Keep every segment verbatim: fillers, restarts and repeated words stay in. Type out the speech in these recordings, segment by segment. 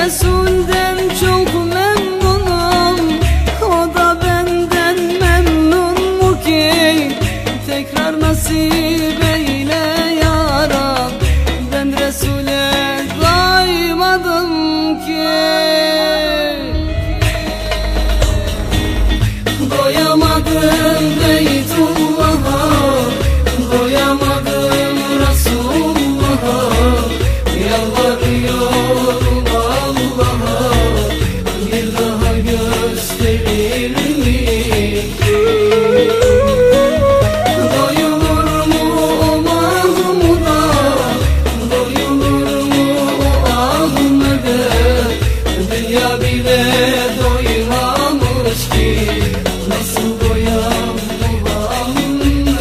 Resul'den çok memnunum, o da benden memnun mu ki? Tekrar nasip eyle ya Rab, ben Resul'e doymadım ki. Doyamadım Beytullah'a, doyamadım Resulullah'a, yalvarıyorum Allah'a, bir daha gösterir mi? Doyulur mu o Mahmud'a, doyulur mu o Ahmet'e? Dünya bile doymamış ki, nasıl doyam Muhammed?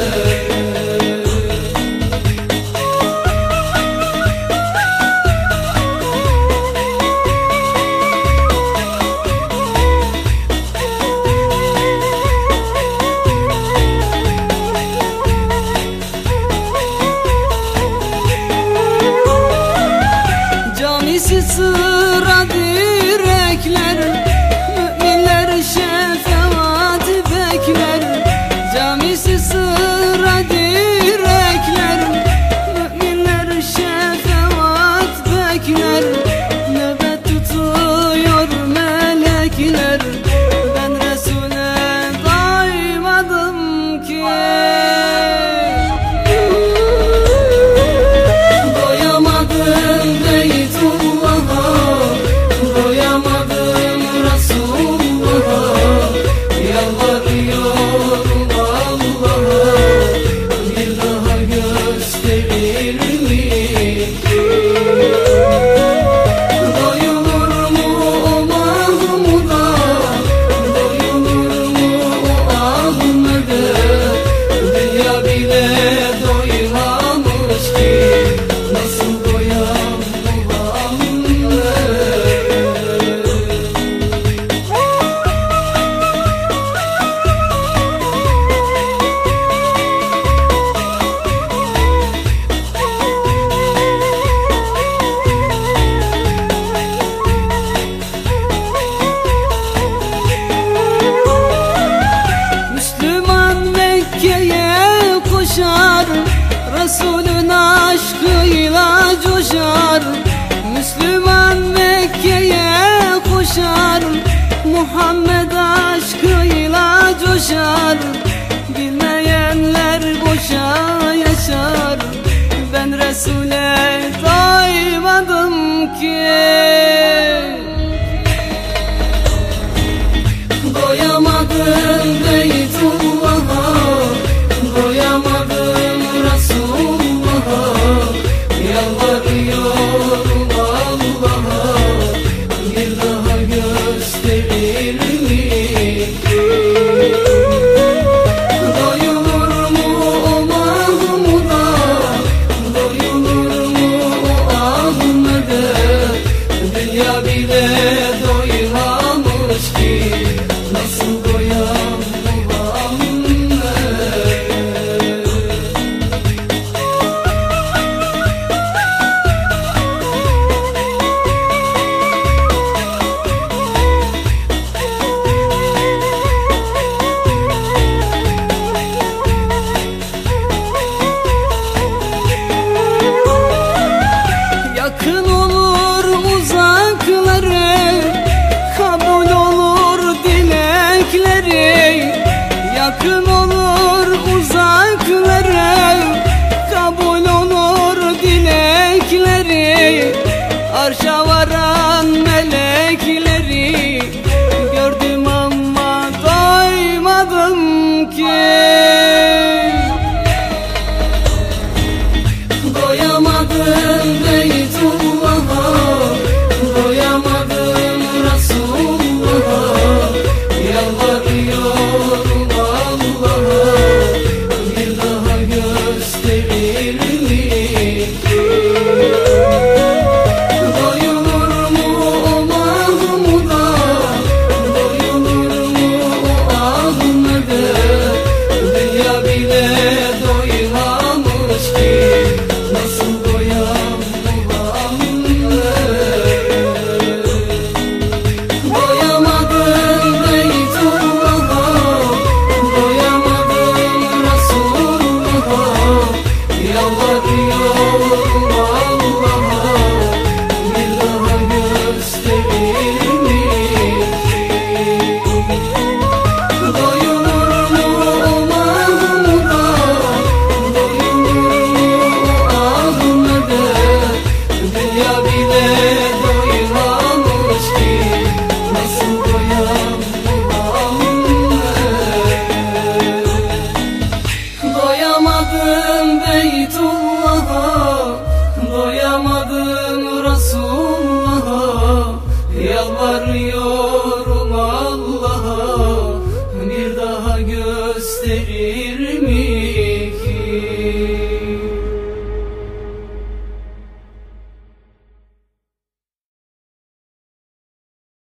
Camisi sıra direkler, müminler şefaat bekler. Camisi sıra direkler, müminler şefaat bekler. Nöbet tutuyor melekler, ben Resul'e doymadım ki. Doyamadım Beytullah'a, doyamadım Resulullah'a, yalvarıyorum Allah'a, bir daha gösterir mi? Doyulur mu o Mahmud'a, doyulur mu o Ahmet'e? Dünya bile doymamış ki, nasıl doyam Muhammed? Müslüman Mekke'ye koşar, Resulün aşkıyla coşar. Müslüman Mekke'ye koşar, Muhammed aşkıyla coşar. Bilmeyenler boşa yaşar, ben Resul'e doymadım ki. Doyamadım Beytullah'a, doyamadım Resulullah'a, yalvarıyorum Allah'a, bir daha gösterir mi? Doyulur mu o Mahmud'a, doyulur mu o Ahmet'e? Dünya bile doymamış ki, nasıl doyam Muhammed? Yakın olur uzakları, kabul olur dilekleri. Yakın olur uzakları, kabul olur dilekleri. Arşa varan melekleri gördüm ama doymadım ki. Doyamadım Beytullah'a, doyamadım Resulullah'a, yalvarıyorum Allah'a, bir daha gösterir mi? Doyulur mu o Mahmud'a, doyulur mu o Ahmet'e? Dünya var